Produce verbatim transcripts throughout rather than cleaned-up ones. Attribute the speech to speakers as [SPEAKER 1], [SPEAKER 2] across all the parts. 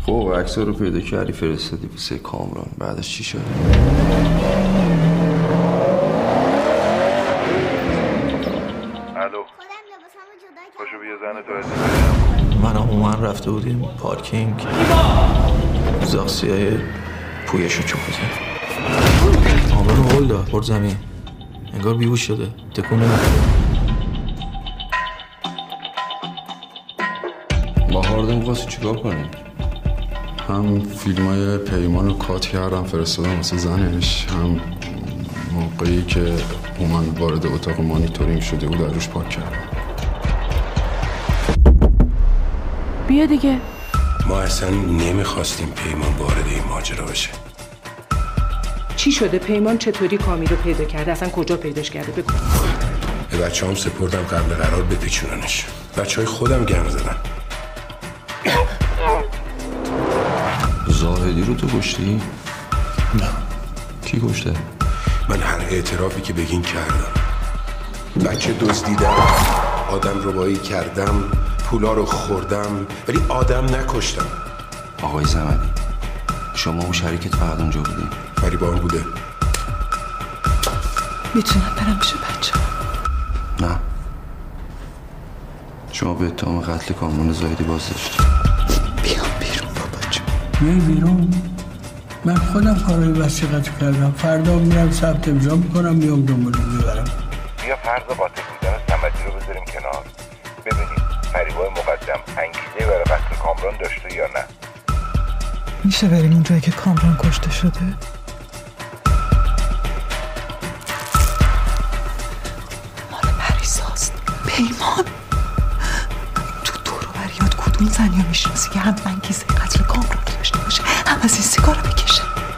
[SPEAKER 1] خب عکس رو پیدا کردی فرستادی واسه کامران، بعدش چی شد؟
[SPEAKER 2] الو پاشو بیا زن تو ازدواجم.
[SPEAKER 3] من و هومن رفته بودیم پارکینگ، زاخسیای پویشو چوب بزن کامران رو هل داد، برد زمین، انگار بیهوش شده، تکون نمیخوره.
[SPEAKER 1] با هاردن واسه چیکار کنیم؟
[SPEAKER 4] هم فیلم های پیمان رو کات کردم فرستادم واسه زنش، هم موقعی که هومن وارد اتاق مانیتورینگ شده بود در روش پاک کردم.
[SPEAKER 5] بیا دیگه.
[SPEAKER 2] ما اصلا نمیخواستیم پیمان وارد این ماجرا بشه.
[SPEAKER 5] چی شده؟ پیمان چطوری کامی رو پیدا کرده؟ اصلا کجا پیداش کرده؟ بگو.
[SPEAKER 2] به بچه هم سپردم قبل قرار بپیچوننش. بچه های خودم گم زدن.
[SPEAKER 1] زاهدی رو تو کشتی؟
[SPEAKER 4] نه.
[SPEAKER 1] کی کشته؟
[SPEAKER 2] من هر اعترافی که بگین کردم. بچه دزدیدم، آدم ربایی کردم، پولا رو خوردم، ولی آدم نکشتم.
[SPEAKER 1] آقای زمدی، شما و شریکت فقط اونجا بودین؟
[SPEAKER 2] فریبان بوده.
[SPEAKER 6] میتونم برم پیش بچه؟
[SPEAKER 1] نه، شما به اتهام قتل کامران زاهدی بازداشت.
[SPEAKER 6] بیام بیرون بابا جون.
[SPEAKER 7] میای بیرون؟ من خودم کارهای وثیقت کردم، فردا میرم ثبت امضا میکنم میام دنبالو میبرم.
[SPEAKER 2] بیا فرض قاتل بودن صمدی رو بذاریم کنار، ببینیم فریبای مقدم انگیزه برای قتل کامران داشته یا نه.
[SPEAKER 6] میشه بریم اونجایی که کامران کشته شده؟ مال پریساست. پیمان تو دور و بریات کدوم زنی رو میشناسی که هم انگیزه قتل کامران داشته باشه هم از این سیگار رو بکشه؟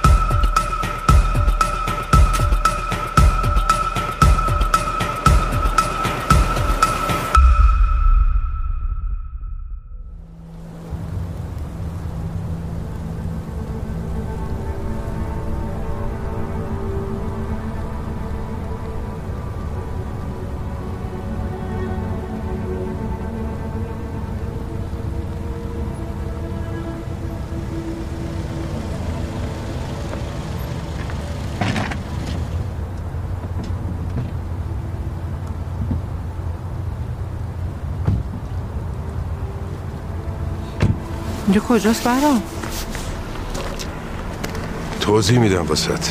[SPEAKER 5] اینجا کجاست برام؟
[SPEAKER 2] توضیح میدم واسط.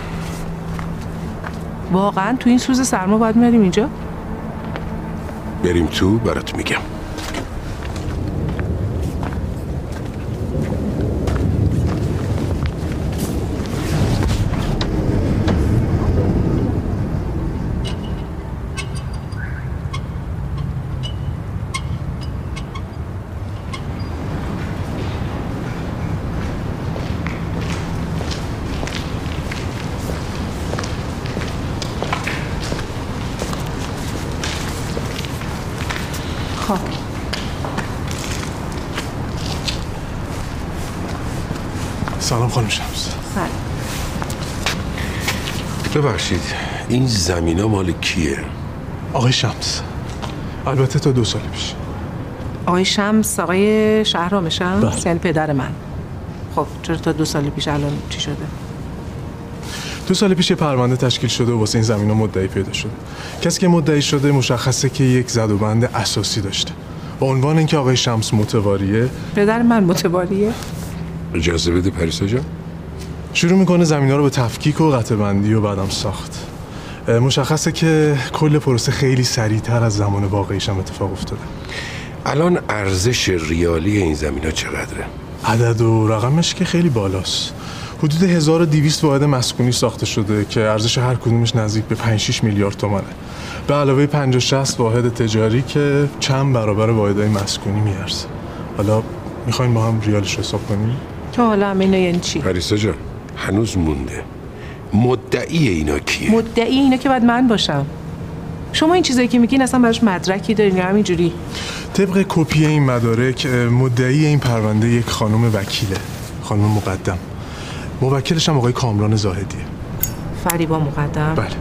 [SPEAKER 5] واقعا تو این سوز سرما باید میاریم اینجا؟
[SPEAKER 2] بریم تو برات میگم.
[SPEAKER 8] سلام خانم شمس.
[SPEAKER 5] سلام.
[SPEAKER 2] ببخشید این زمین ها مال کیه؟
[SPEAKER 8] آقای شمس. البته تا دو سال پیش.
[SPEAKER 5] آقای شمس آقای شهرام شمس؟ یعنی پدر من. خب چرا تا دو سال پیش؟ الان چی شده؟
[SPEAKER 8] دو سال پیش پرونده تشکیل شده و واسه این زمین ها مدعی پیدا شده. کسی که مدعی شده مشخصه که یک زد و بند اساسی داشته با عنوان اینکه آقای شمس متواریه.
[SPEAKER 5] پدر من متواریه؟
[SPEAKER 2] اجازه بده پریسا جان.
[SPEAKER 8] شروع میکنه زمین ها رو به تفکیک و قطع بندی و بعدم ساخت. مشخصه که کل پروسه خیلی سریعتر از زمان واقعیش هم اتفاق افتاده.
[SPEAKER 2] الان ارزش ریالی این زمین ها چقدره؟
[SPEAKER 8] عدد و رقمش که خیلی بالاست. حدود هزار و دویست واحد مسکونی ساخته شده که ارزش هر کدومش نزدیک به پنج شش میلیارد تومانه. به علاوه پنجاه شصت واحد تجاری که چند برابر واحدهای مسکونی میارزه. حالا میخواین با هم ریالش رو حساب کنیم؟
[SPEAKER 5] تو حالا همه یعنی چی؟
[SPEAKER 2] پریسا جان هنوز مونده. مدعی اینا کیه؟
[SPEAKER 5] مدعی اینا که باید من باشم. شما این چیزایی که میگین اصلا براش مدرکی دارین یا همینجوری؟
[SPEAKER 8] طبق کپی این مدارک مدعی این پرونده یک خانم وکیله، خانم مقدم. موکلش هم آقای کامران زاهدیه.
[SPEAKER 5] فریبا مقدم؟
[SPEAKER 8] بله.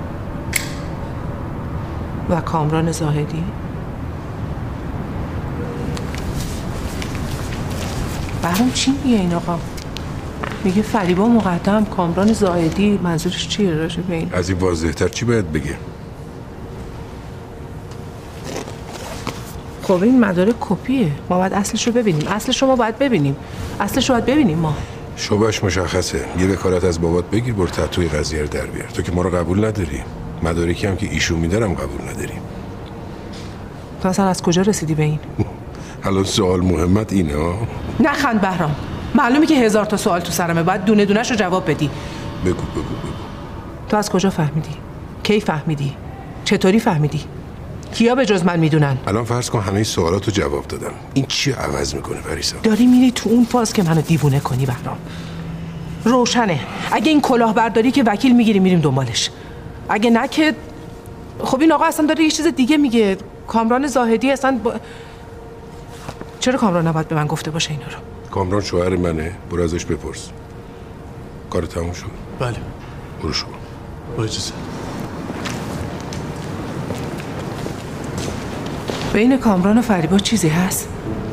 [SPEAKER 5] و کامران زاهدی؟ بهرام چی میگه این آقا؟ میگه فریبا مقدم، کامران زاهدی. منظورش چیه راجع به این؟
[SPEAKER 2] از این واضح‌تر چی باید بگه؟
[SPEAKER 5] خب این مدارک کپیه، ما باید اصلش رو ببینیم. اصلش رو ما باید ببینیم. اصلش رو باید ببینیم ما.
[SPEAKER 2] شبهش مشخصه. یه وکالت از بابات بگیر، برو تحتوی قضیه رو در بیار. تو که ما رو قبول نداری. مدارکی هم که ایشون میدارم قبول نداری.
[SPEAKER 5] تو اصلا از کجا رسیدی به این؟
[SPEAKER 2] الان سوال مهمت اینه ها؟
[SPEAKER 5] نخند بهرام. معلومه که هزار تا سوال تو سرمه، باید دونه دونه‌شو جواب بدی.
[SPEAKER 2] بگو بگو بگو.
[SPEAKER 5] تو از کجا فهمیدی؟ کی فهمیدی؟ چطوری فهمیدی؟ کیا به جز من میدونن؟
[SPEAKER 2] الان فرض کن همه سوالاتو جواب دادم. این چی عوض میکنه پریسا؟
[SPEAKER 5] داری میری تو اون فاز که منو دیوونه کنی بهرام. روشنه. اگه این کلاهبرداری که وکیل میگیری میریم دنبالش. اگه نه که خب این آقا اصلا داره یه چیز دیگه میگه. کامران زاهدی اصلا با... چرا کامران نباید به من گفته باشه اینا رو؟
[SPEAKER 2] کامران شوهر منه، برو ازش بپرس. کار تموم شد.
[SPEAKER 8] بله.
[SPEAKER 2] برو شما.
[SPEAKER 8] با اجازه.
[SPEAKER 5] بین کامران و فریبا چیزی هست؟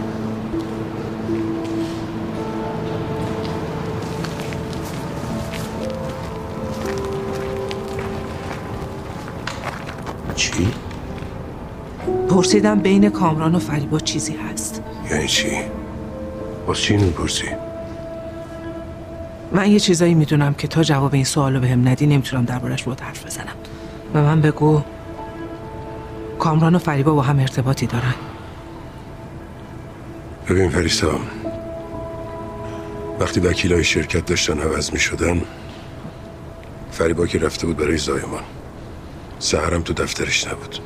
[SPEAKER 2] چی؟
[SPEAKER 5] پرسیدم بین کامران و فریبا چیزی هست.
[SPEAKER 2] یعنی چی؟ باز چی میپرسی؟
[SPEAKER 5] من یه چیزایی میدونم که تا جواب این سوالو بهم ندی نمیتونم دربارش باهات حرف بزنم. و من بگو کامران و فریبا با هم ارتباطی دارن.
[SPEAKER 2] ببین پریسا، وقتی وکیلای شرکت داشتن عوض میشدن، فریبا که رفته بود برای زایمان، سحرم تو دفترش نبود.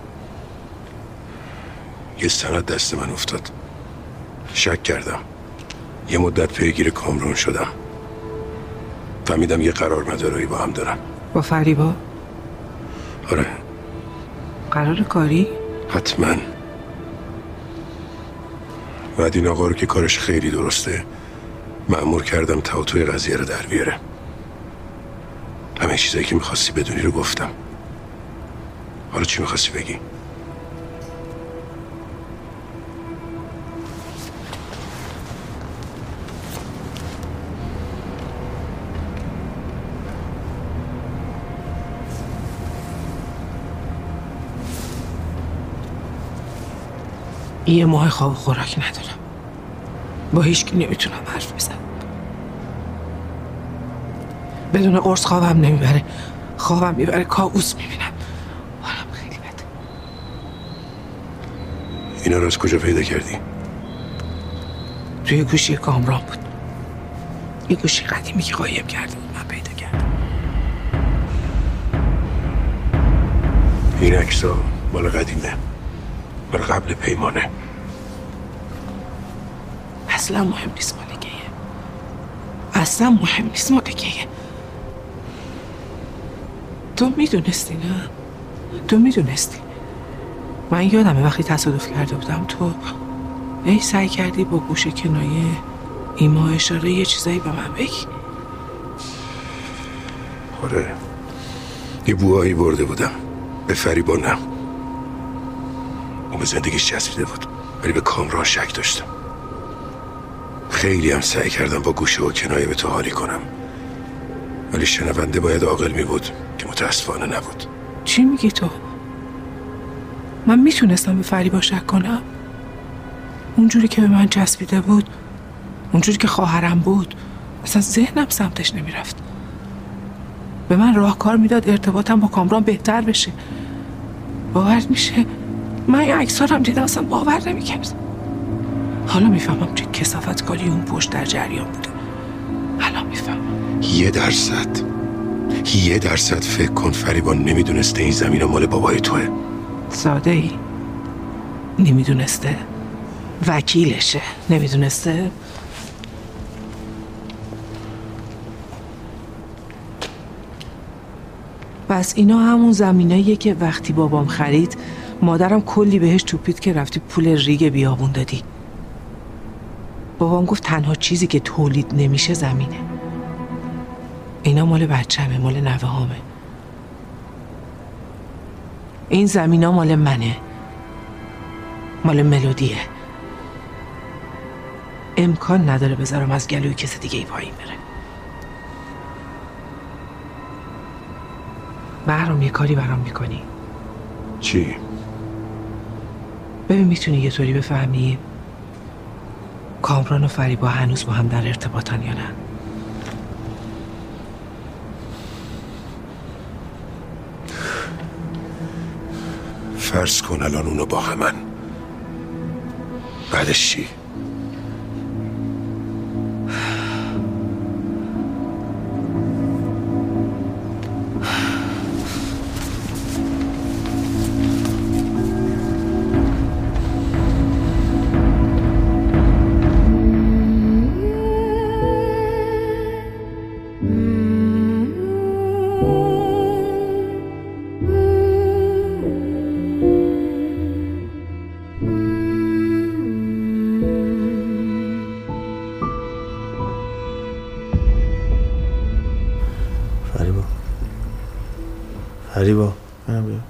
[SPEAKER 2] یه سند دست من افتاد. شک کردم. یه مدت پیگیر کامران شدم. فهمیدم یه قرار مدارایی با هم دارن.
[SPEAKER 5] با فریبا؟
[SPEAKER 2] آره.
[SPEAKER 5] قرار کاری؟
[SPEAKER 2] حتما. بعد این آقا رو که کارش خیلی درسته مأمور کردم تا توی قضیه رو در بیاره. همه چیزایی که میخواستی بدونی رو گفتم. حالا چی میخواستی بگی؟
[SPEAKER 5] یه ماه خواب و خوراک ندارم. با هیچکی نمیتونم حرف بزنم. بدون قرص خوابم نمیبره. خوابم میبره کابوس میبینم. حالم خیلی بده.
[SPEAKER 2] اینا رو از کجا پیدا کردی؟
[SPEAKER 5] توی گوشی کامران بود. یه گوشی قدیمی که قایم کرده بود من پیدا کردم.
[SPEAKER 2] این عکس‌ها مال قدیمه. مال قبل پیمانه.
[SPEAKER 5] اصلا مهم نیست مال کیه. اصلا مهم نیست مال کیه. تو میدونستی نه؟ تو میدونستی. من یادمه وقتی تصادف کرده بودم تو ای سعی کردی با گوش کنایه ایما اشاره یه چیزایی به من بگی.
[SPEAKER 2] آره. یه بوهایی برده بودم. به فریبا نه. اون به زندگیش چسبیده بود. ولی به کامران شک داشتم. خیلی هم سعی کردم با گوشه و کنایه به تو حالی کنم. ولی شنونده باید عاقل می بود که متاسفانه نبود.
[SPEAKER 5] چی میگی تو؟ من میتونستم به فریبا شک کنم؟ اونجوری که به من چسبیده بود، اونجوری که خواهرم بود، اصلا ذهنم سمتش نمیرفت. به من راهکار میداد ارتباطم با کامران بهتر بشه. باور میشه من این عکس‌ها رو هم دیدم اصلا باور نمی‌کردم. حالا میفهمم چه کثافت کاری اون پشت در جریان بوده. حالا میفهمم.
[SPEAKER 2] یه درصد یه درصد فکر کن فریبا نمیدونسته این زمین مال بابای توه.
[SPEAKER 5] ساده ای نمیدونسته. وکیلشه نمیدونسته. پس اینا همون زمیناییه که وقتی بابام خرید مادرم کلی بهش توپید که رفتی پول ریگ بیابون دادی. بابام گفت تنها چیزی که تولید نمیشه زمینه. اینا مال بچه‌مه، مال نوه هامه. این زمینا مال منه، مال ملودیه. امکان نداره بذارم از گلوی کسی دیگه ای پایین بره. بهرام یه کاری برام میکنی؟
[SPEAKER 2] چی؟
[SPEAKER 5] ببین میتونی یه طوری بفهمی کامران و فریبا هنوز با هم در ارتباطن یا نه؟
[SPEAKER 2] فرض کن الان اونو با همن، بعدش چی؟
[SPEAKER 9] فریبا منم بیا.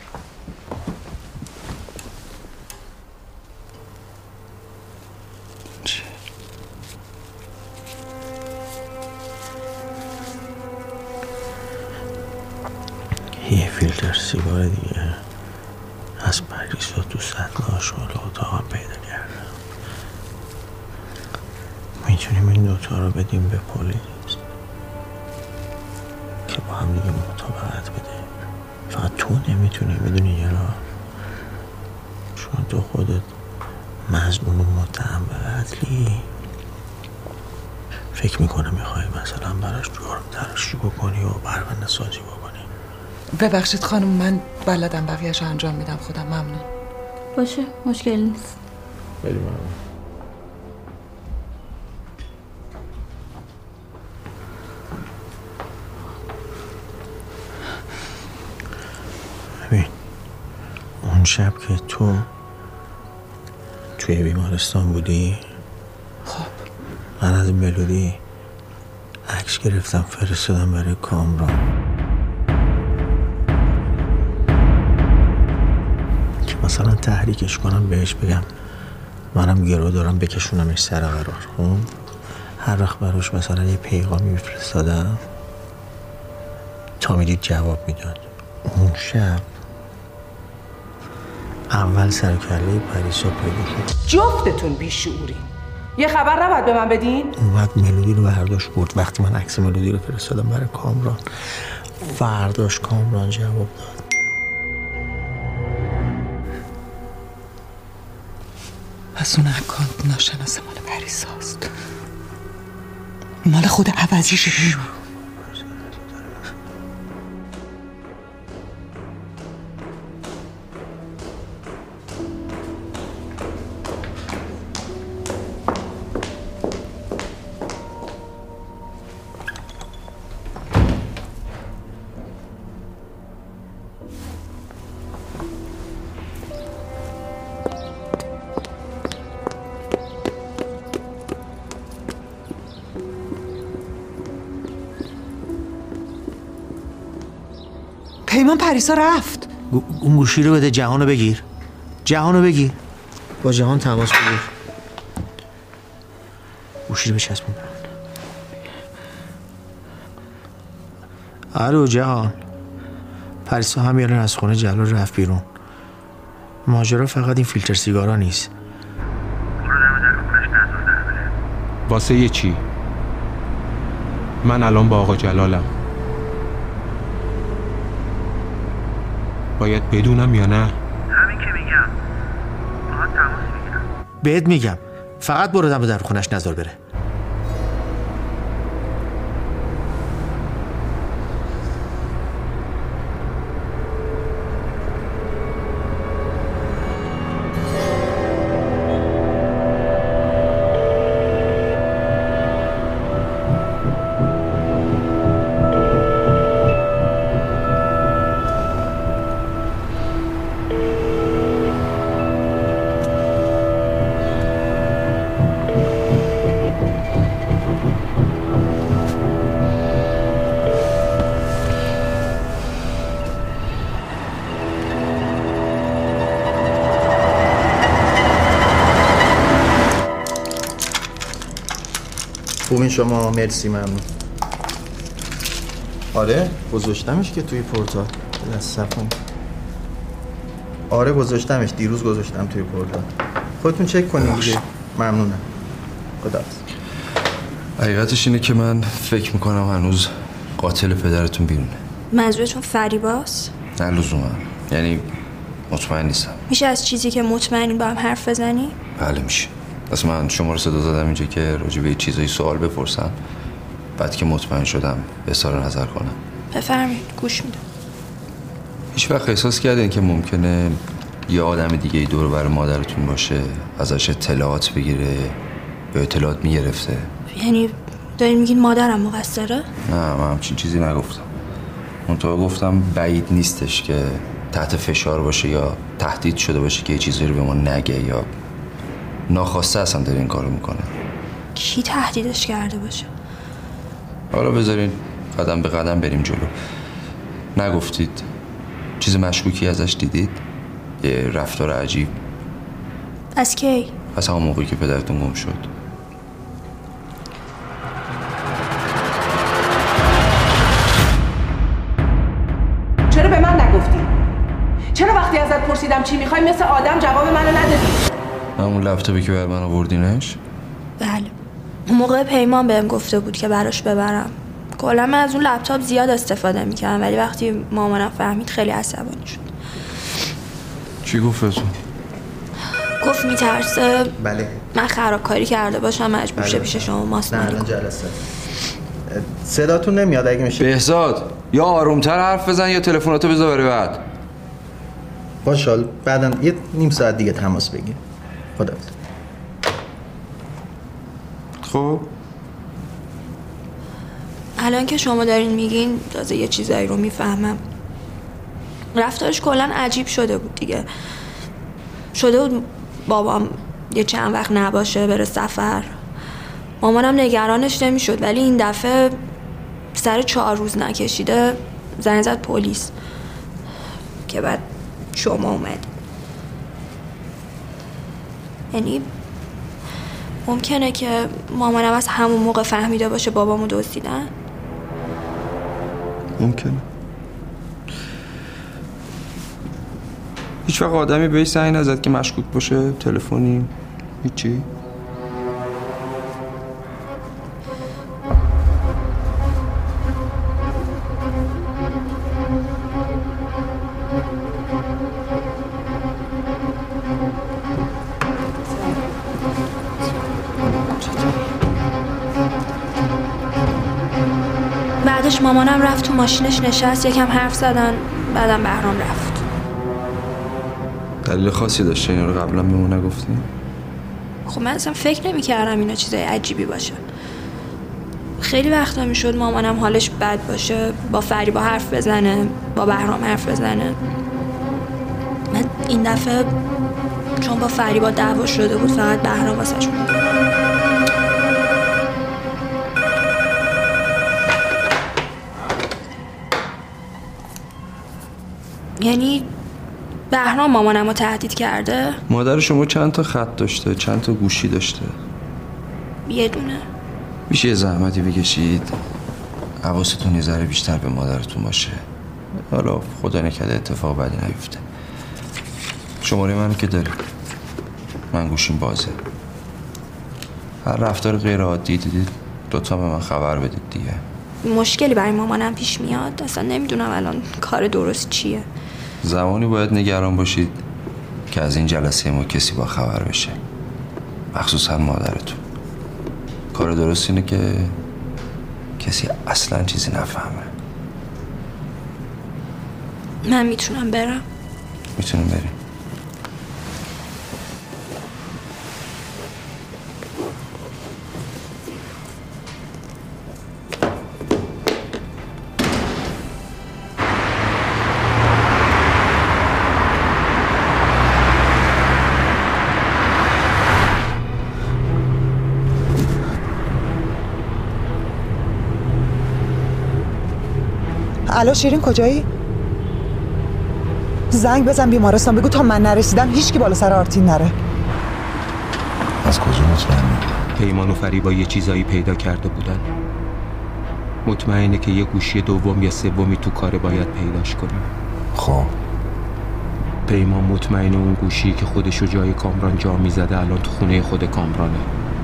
[SPEAKER 9] یه فیلتر سیگار دیگه از پریسا تو سطل آشغال اتاقم پیدا کردم. میتونیم این دوتا رو بدیم به پلیس که با هم دیگه مطابقت بده. فقط تو نمیتونی بدونی یه را، چون تو خودت مظنون و متهم به قتلی. فکر میکنه میخوای مثلا براش جرم تراشی بکنی و پرونده سازی بکنی.
[SPEAKER 6] ببخشید خانم، من بلدم بقیه‌شو انجام میدم خودم. ممنون.
[SPEAKER 10] باشه مشکل نیست.
[SPEAKER 9] خیلی ممنون. ببین اون شب که تو توی بیمارستان بودی،
[SPEAKER 6] خب
[SPEAKER 9] من از ملودی عکس گرفتم فرستادم برای کامران که مثلا تحریکش کنم، بهش بگم منم گرو دارم بکشونمش سر قرار. خب هر وقت براش مثلا یه پیغامی میفرستادم تا میدید جواب میداد. اون شب اول سرکله پریسا پیدا شد.
[SPEAKER 5] جفتتون بیشعوری. یه خبر نباید به من بدین؟
[SPEAKER 9] اومد ملودی رو برداشت برد. وقتی من عکس ملودی رو فرستادم برای کامران، فرداش کامران جواب داد.
[SPEAKER 6] پس اون اکانت ناشناس مال پریساست، مال خود عوضیشه. پیمان پریسا رفت.
[SPEAKER 9] اون گوشی رو بده، جهانو بگیر. جهانو بگیر. با جهان تماس بگیر. گوشی رو بچسبون. الو جهان. پریسا هم یارن از خونه جلال رفت بیرون. ماجرا فقط این فیلتر سیگارا نیست.
[SPEAKER 11] واسه یه چی؟ من الان با آقا جلالم. باید بدونم یا نه؟
[SPEAKER 12] همین که میگم. باید تماس میگیرم.
[SPEAKER 9] بهت میگم فقط برو دم در خونش نذار بره. خوبین شما؟ مرسی ممنون. آره گذاشتمش که توی پورتال. لسفون. آره گذاشتمش، دیروز گذاشتم توی پورتال. خودتون چک کنید دیگه. ممنونم. خداحافظ.
[SPEAKER 1] حقیقتش اینه که من فکر میکنم هنوز قاتل پدرتون بیرونه.
[SPEAKER 13] منظورتون فریباست؟
[SPEAKER 1] نه لزوما، یعنی مطمئن نیستم.
[SPEAKER 13] میشه از چیزی که مطمئنین با هم حرف بزنی؟
[SPEAKER 1] بله میشه. اصلا من شما رو صدا زدم اینجا که راجع به چیزایی سوال بپرسم، بعد که مطمئن شدم اظهار نظر کنم.
[SPEAKER 13] بفرمایید گوش میدم.
[SPEAKER 1] هیچ وقت احساس کردین که ممکنه یه آدم دیگه دور و بر مادرتون باشه، ازش اطلاعات بگیره یا اطلاعات میگرفته؟
[SPEAKER 13] یعنی دارین میگین مادرم مقصره؟
[SPEAKER 1] نه من همچین چیزی نگفتم. منطقه گفتم بعید نیستش که تحت فشار باشه یا تهدید شده باشه که یه چیزی رو به ما نگه یا ناخواسته اصلا داره این کارو میکنه.
[SPEAKER 13] کی تهدیدش کرده باشه؟
[SPEAKER 1] حالا بذارین قدم به قدم بریم جلو. نگفتید چیز مشکوکی ازش دیدید؟ یه رفتار عجیب؟
[SPEAKER 13] از کی؟
[SPEAKER 1] از همون موقعی که پدرتون گم شد.
[SPEAKER 5] چرا به من نگفتی؟ چرا وقتی ازت پرسیدم چی میخوای مثل آدم جواب منو ندادی؟
[SPEAKER 1] همون لپتاپی که برای من آوردینش؟
[SPEAKER 13] بله. اون موقع پیمان بهم گفته بود که براش ببرم. کلا من از اون لپتاپ زیاد استفاده میکردم ولی وقتی مامانم فهمید خیلی عصبانی شد.
[SPEAKER 1] چی گفت تو؟
[SPEAKER 13] گفت میترسه
[SPEAKER 9] بله
[SPEAKER 13] من خرابکاری کرده باشم مجبور شه
[SPEAKER 9] بله.
[SPEAKER 13] پیش شما ماسمالی
[SPEAKER 9] نه الان
[SPEAKER 13] کنم.
[SPEAKER 9] جلسه صداتون نمیاد اگه میشه
[SPEAKER 1] بهزاد یا آرومتر حرف بزن یا تلفناتو بذار برای بعد.
[SPEAKER 9] باشه بعداً یه نیم ساعت دیگه تماس بگیر. خداحافظ.
[SPEAKER 1] خب
[SPEAKER 13] الان که شما دارین میگین تازه یه چیزایی رو میفهمم. رفتارش کلا عجیب شده بود دیگه. شده بود بابام یه چند وقت نباشه بره سفر. مامانم نگرانش نمیشد ولی این دفعه سر چهار روز نکشیده زنگ زد پلیس که بعد شما اومد. یعنی ممکنه که مامانم از همون موقع فهمیده باشه بابامو دزدیدن.
[SPEAKER 1] ممکنه. هیچ وقت آدمی بهش زنگ نزد که مشکوک باشه؟ تلفنی؟ هیچی؟
[SPEAKER 13] بعدش مامانم رفت تو ماشینش نشست یکم حرف زدن بعدم بهرام رفت.
[SPEAKER 1] دلیل خاصی داشته اینا رو قبلا بهمون نگفتیم؟
[SPEAKER 13] خب من اصلا فکر نمی کردم اینا چیزای عجیبی باشه. خیلی وقتا میشد مامانم حالش بد باشه با فریبا حرف بزنه با بهرام حرف بزنه. من این دفعه چون با فریبا دعوا شده بود فقط بهرام واسش بود. یعنی بهرام مامانم رو تهدید کرده؟
[SPEAKER 1] مادر شما چند تا خط داشته؟ چند تا گوشی داشته؟
[SPEAKER 13] یه دونه.
[SPEAKER 1] میشه یه زحمتی بکشید حواستون یه ذره بیشتر به مادرتون باشه. حالا خدا نکرده اتفاق بدی نیفته. شماره منو که داری، من گوشیم بازه. هر رفتار غیر عادی دیدید دوتا به من خبر بدید دیگه.
[SPEAKER 13] مشکلی برای مامانم پیش میاد؟ اصلا نمیدونم الان کار درست چیه.
[SPEAKER 1] زمانی باید نگران باشید که از این جلسه ما کسی با خبر بشه، مخصوصا مادرتون. کار درست اینه که کسی اصلا چیزی نفهمه.
[SPEAKER 13] من میتونم برم؟
[SPEAKER 1] میتونم بریم.
[SPEAKER 6] الو شیرین کجایی؟ زنگ بزن بیمارستان بگو تا من نرسیدم هیچکی بالا سر آرتین نره.
[SPEAKER 1] از کجا مطمئنی؟
[SPEAKER 11] پیمان و فریبا یه چیزایی پیدا کرده بودن. مطمئنه که یه گوشی دوم یا سومی تو کار باید پیداش کنیم.
[SPEAKER 4] خب
[SPEAKER 11] پیمان مطمئنه اون گوشی که خودشو جای کامران جا میزده الان تو خونه خود کامرانه.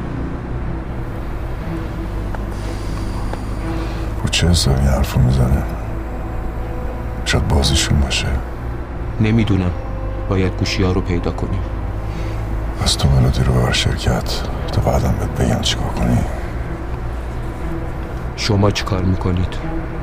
[SPEAKER 4] با چه حسابی این حرفو میزنه؟ شاید بازیشون باشه.
[SPEAKER 11] نمیدونم. باید گوشی ها رو پیدا کنیم.
[SPEAKER 4] پس تو ملودی رو ببر شرکت تا بعدم بهت بگم چیکار کنی.
[SPEAKER 11] شما چی کار میکنید؟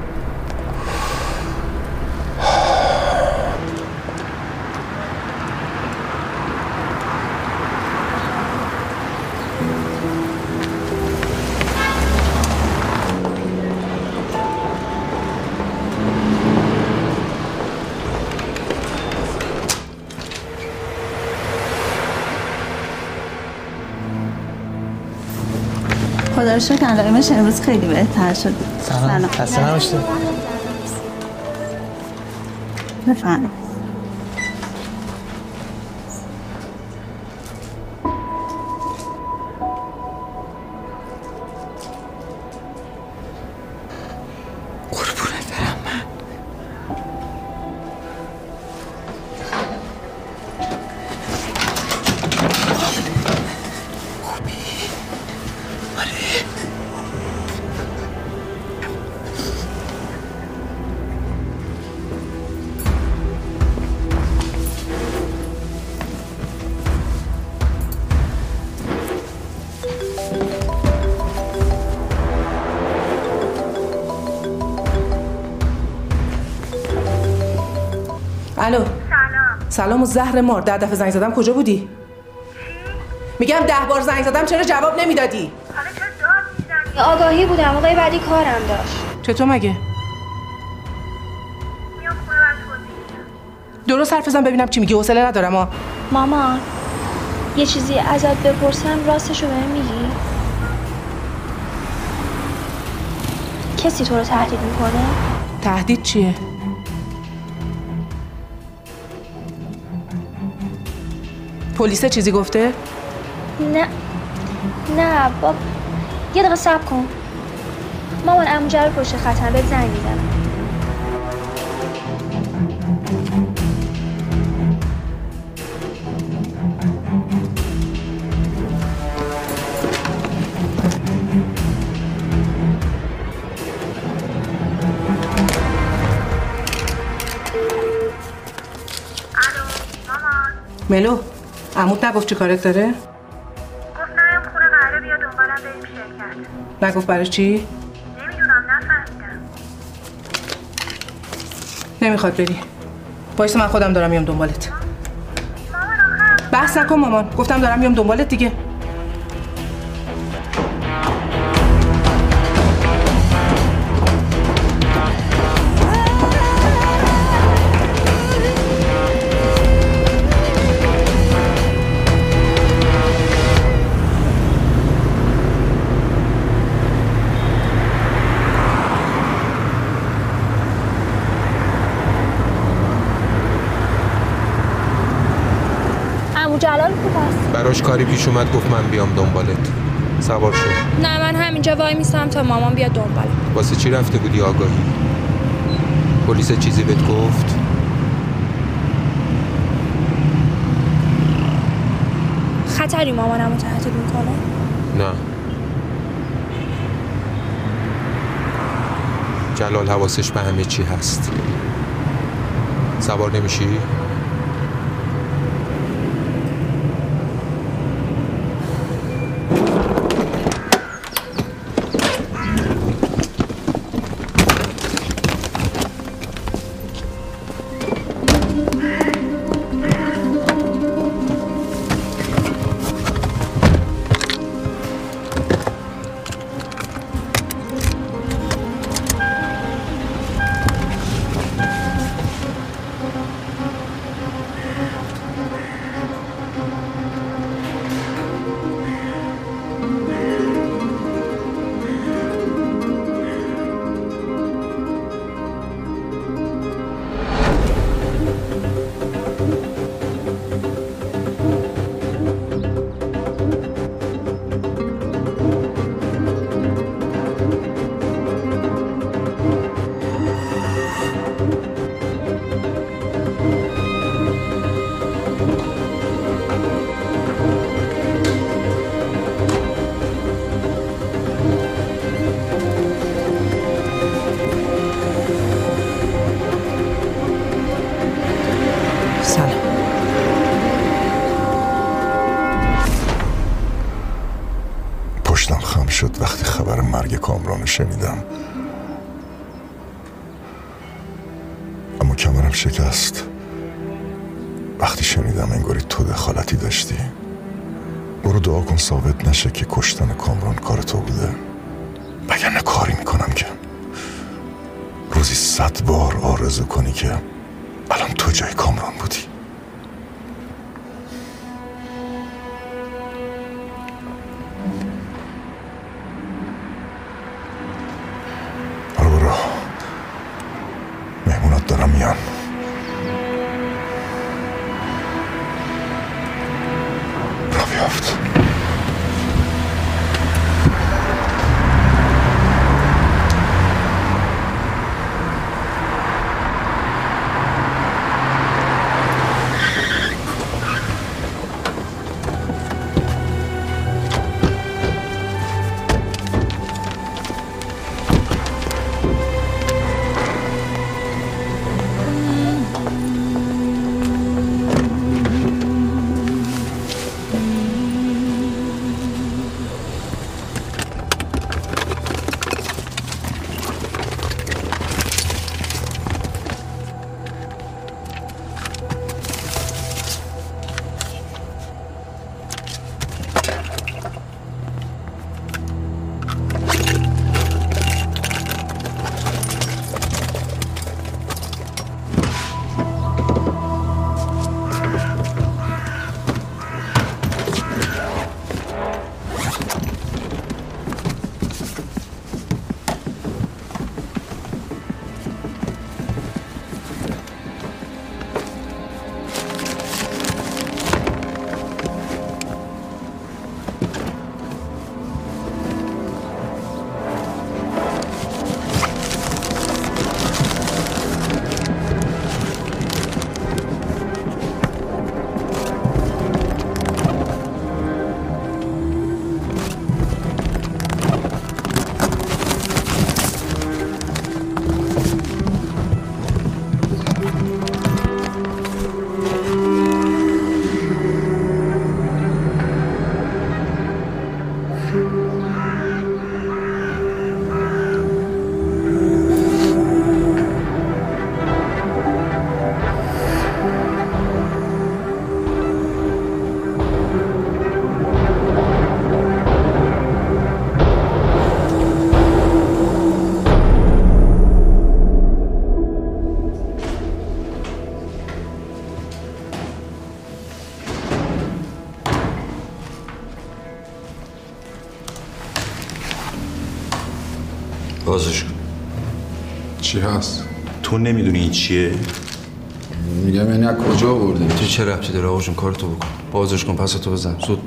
[SPEAKER 10] خدا رو شکر علائمش امروز خیلی بهتر شد.
[SPEAKER 9] سلام. خسته نباشید.
[SPEAKER 10] بفرمایید.
[SPEAKER 5] الو. سلام. سلام و زهر مار. ده دفعه زنگ زدم کجا بودی؟ چی؟ میگم ده بار زنگ زدم چرا جواب نمیدادی؟
[SPEAKER 13] حالا چرا داد میزنی؟ آگاهی بودم موقع بعدی کارم داشت.
[SPEAKER 5] چطور مگه؟
[SPEAKER 13] میام خونه برات توضیح میدم.
[SPEAKER 5] درست حرف بزن ببینم چی میگی. حوصله ندارم ها.
[SPEAKER 13] مامان یه چیزی ازت بپرسم راستشو بهم میگی؟ کسی تو رو تهدید میکنه؟
[SPEAKER 5] تهدید چیه؟ پلیس چیزی گفته؟
[SPEAKER 13] نه نه باب یه دقیقه صبر کن. مامان عمو جلال پشت خطم بهت زنگ میزنم.
[SPEAKER 5] ملو عموت نگفت چی کارت داره؟
[SPEAKER 13] گفت نایم خونه قراره بیا دنبالم بریم شرکت.
[SPEAKER 5] نگفت برای چی؟
[SPEAKER 13] نمیدونم نفهمیدم.
[SPEAKER 5] نمیخواد بری. وایسا من خودم دارم میام دنبالت.
[SPEAKER 13] مامان آخه
[SPEAKER 5] بحث نکن مامان. گفتم دارم میام دنبالت دیگه.
[SPEAKER 13] جلال خوب است.
[SPEAKER 11] براش کاری پیش اومد گفت من بیام دنبالت. سوار شد.
[SPEAKER 13] نه من همینجا وای میستم تا مامان بیاد دنبالم.
[SPEAKER 11] واسه چی رفته بودی آگاهی؟ پلیس چیزی بهت گفت؟
[SPEAKER 13] خطری مامانمو تهدید میکنه؟
[SPEAKER 11] نه. جلال حواسش به همه چی هست. سوار نمیشی؟
[SPEAKER 14] مرگ کامرانو شنیدم، اما کمرم شکست وقتی شنیدم انگاری تو دخالتی داشتی. برو دعا کن ثابت نشه که کشتن کامران کار تو بوده، وگرنه کاری میکنم که روزی صد بار آرزو کنی که الان تو جای کامران بودی. برو برو، مهمونات دارم میان. را بیافت.
[SPEAKER 1] بازش کن.
[SPEAKER 4] چی هست؟
[SPEAKER 15] تو نمیدونی این چیه؟
[SPEAKER 4] میگم یعنی از کجا آوردی؟
[SPEAKER 1] تو چه ربطی داره آقا جون؟ کارتو بکن. بازش کن، پس تو بزن زود.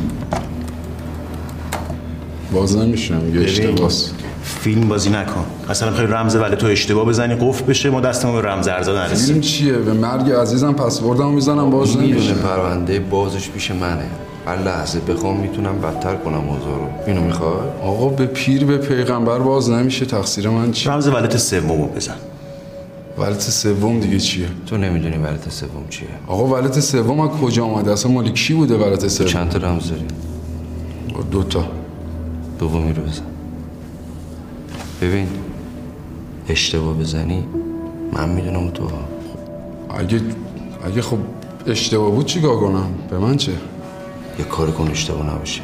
[SPEAKER 4] باز نمیشه، میگه اشتباس.
[SPEAKER 15] فیلم بازی نکن. اصلا میخوای رمز ولی تو اشتباه بزنی قفل بشه، ما دستمون به رمز ارزا نرسیم.
[SPEAKER 4] فیلم چیه؟ به مرگ عزیزم پسوردمو میزنم باز نمیشه.
[SPEAKER 1] میدونه پرونده بازش پیش منه. هر لحظه بخوام میتونم بدتر کنم موضوع رو. اینو میخوای؟
[SPEAKER 4] آقا به پیر به پیغمبر باز نمیشه، تقصیر من چیه؟
[SPEAKER 15] رمز ولت سومو بزن.
[SPEAKER 4] ولت سوم دیگه چیه؟
[SPEAKER 1] تو نمیدونی ولت سوم چیه؟
[SPEAKER 4] آقا ولت سوم از کجا اومده؟ اصلا مال کی بوده ولت سوم؟
[SPEAKER 1] چند تا رمز داری؟
[SPEAKER 4] دو تا.
[SPEAKER 1] دومی رو بزن. ببین اشتباه بزنی من میدونم تو.
[SPEAKER 4] اگه اگه خب اشتباه بود چیکار کنم؟ به من چه؟
[SPEAKER 1] یه کاری کن اشتباه نباشه.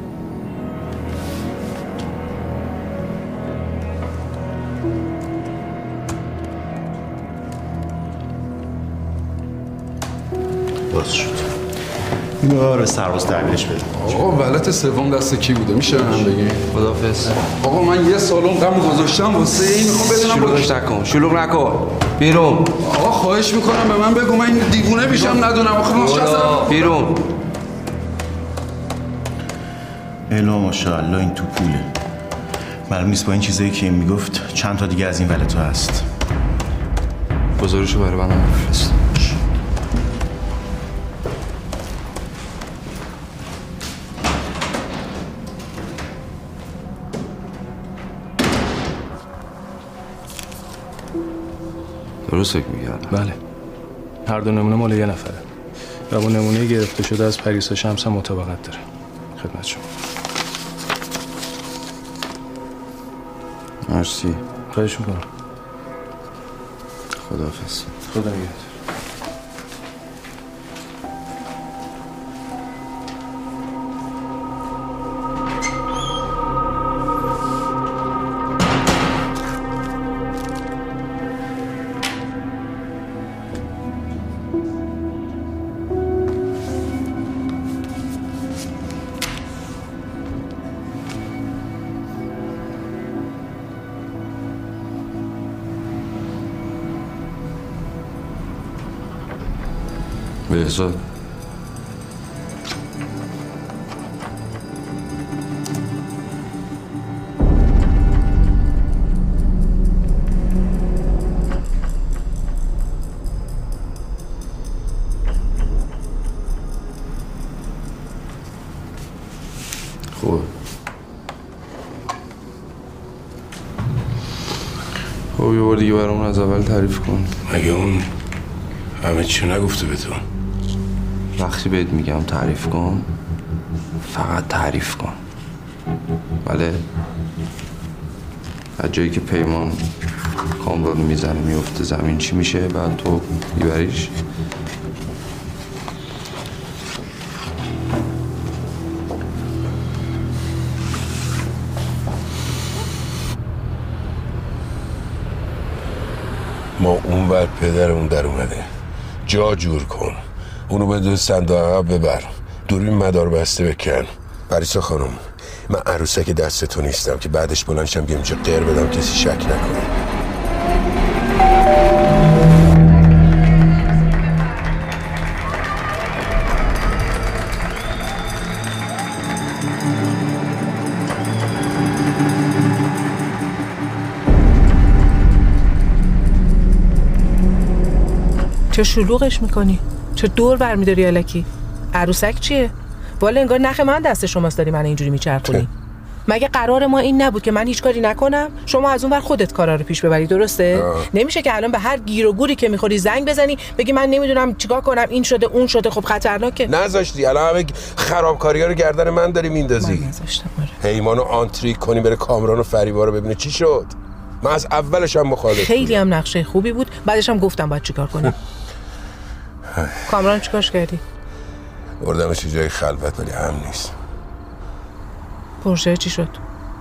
[SPEAKER 15] باز شد. اینو به سرباز تحویلش بده.
[SPEAKER 4] آقا ولت سوم دست کی بوده؟ میشه به من بگی؟
[SPEAKER 1] خدافظ.
[SPEAKER 4] آقا من یه سالون غم گذاشتم واسه این، میخوام بدونم
[SPEAKER 1] شلوغش نکن. شلوغ نکن. بیرون.
[SPEAKER 4] آقا خواهش میکنم به من بگو، من دیوونه میشم ندونم. آخه مشخصه.
[SPEAKER 1] بیرون.
[SPEAKER 15] الا ماشاءالله این تو پوله. معلوم نیست با این چیزایی که این میگفت چند تا دیگه از این ولتو هست.
[SPEAKER 1] گزارشو برای من بفرست. درست فکر می‌کردم.
[SPEAKER 16] بله. هر دو نمونه مال یه نفره. و با نمونه گرفته شده از پریسا شمس هم مطابقت داره. خدمت شما.
[SPEAKER 1] مرسی.
[SPEAKER 16] خواهش میکنم.
[SPEAKER 1] خداحافظ.
[SPEAKER 16] خدا نگهدار.
[SPEAKER 1] بهزاد خوبه. خب یه بار دیگه برامون از اول تعریف کن.
[SPEAKER 2] مگه اون همه چی نگفته به تو؟
[SPEAKER 1] وقتی بهت میگم تعریف کن فقط تعریف کن. بله از جایی که پیمان کامران میزنه میفته زمین چی میشه بعد تو میبریش؟
[SPEAKER 2] ما اون ور پدرمون در اومده، جا جور کن، اونو به دو صندوق عقب ببر، دوربین مدار بسته بکن. پریسا خانم من عروسک دست تو نیستم که بعدش بلندشم بیام اینجا قیر بدم کسی شک نکنه.
[SPEAKER 5] چه شلوغش میکنی؟ چه دور برمیداری الکی؟ عروسک چیه؟ والا انگار نخ من دست شماست داری من اینجوری میچرخونی. مگه قرار ما این نبود که من هیچ کاری نکنم شما از اون ور خودت کارا رو پیش ببری؟ درسته؟ آه. نمیشه که الان به هر گیر و گوری که میخوری زنگ بزنی بگی من نمیدونم چیکار کنم این شده اون شده. خب خطرناکه.
[SPEAKER 2] نذاشتی الان همه خرابکاری‌ها رو گردن من داری میندازی.
[SPEAKER 5] من نذاشتم.
[SPEAKER 2] پیمانو آنتریک کنی بره کامران و فریبا رو ببینه چی شد. من از اولش هم مخالف
[SPEAKER 5] خیلی هم نقشه خوبی بود بعدش هم گفتم باید چیکار کنیم. کامران چیکارش کردی؟
[SPEAKER 2] بردمش جای خلوت ولی هم نیست.
[SPEAKER 5] پرشه چی شد؟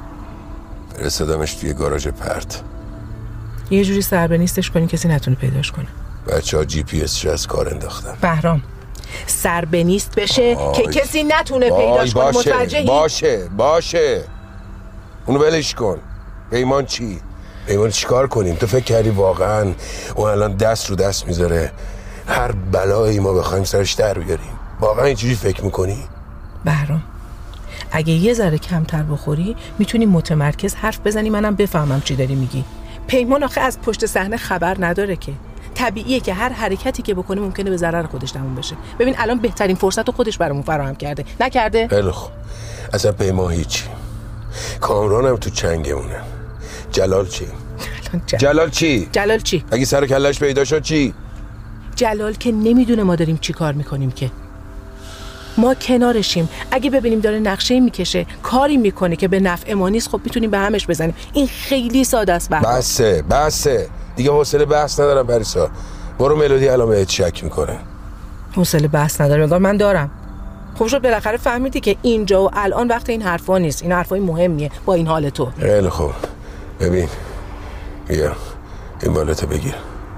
[SPEAKER 2] فرستادمش توی گاراژ پرت.
[SPEAKER 5] یه جوری سر به نیستش کنی کسی نتونه پیداش کنه.
[SPEAKER 2] بچه ها جی پی اس از کار انداختن.
[SPEAKER 5] بهرام سر به نیست بشه آی. که کسی نتونه پیداش کنه. متوجهی؟
[SPEAKER 2] باشه باشه اونو ولش کن. پیمان چی؟ پیمان چیکار کنیم؟ تو فکر کردی واقعا اون الان دست رو دست میذاره هر بلایی ما بخوایم سرش در بیاریم؟ واقعا اینجوری فکر میکنی؟
[SPEAKER 5] بهرام اگه یه ذره کمتر بخوری میتونی متمرکز حرف بزنی منم بفهمم چی داری میگی. پیمان آخه از پشت صحنه خبر نداره که. طبیعیه که هر حرکتی که بکنه ممکنه به ضرر خودش تموم بشه. ببین الان بهترین فرصت رو خودش برامون فراهم کرده. نکرده؟
[SPEAKER 2] خیلی خوب. اصلا پیمان هیچی. کامران هم تو چنگمونه. جلال چی؟
[SPEAKER 5] جلال.
[SPEAKER 2] جلال چی؟
[SPEAKER 5] جلال چی؟
[SPEAKER 2] اگه سر کلش پیدا شد چی؟
[SPEAKER 5] جلال که نمیدونه ما داریم چی کار میکنیم که. ما کنارشیم. اگه ببینیم داره نقشه میکشه کاری میکنه که به نفع ما نیست خب میتونیم به همش بزنیم. این خیلی ساده است.
[SPEAKER 2] بسه بسه دیگه حوصله بحث ندارم پریسا. برو ملودی الان بهت شک میکنه.
[SPEAKER 5] حوصله بحث ندارم انگار من دارم. خب شد بالاخره فهمیدی که اینجا و الان وقت این حرفا نیست. این حرفای مهمیه با این حال تو.
[SPEAKER 2] خیلی خوب. ببین بیا این بالاتو بگیر.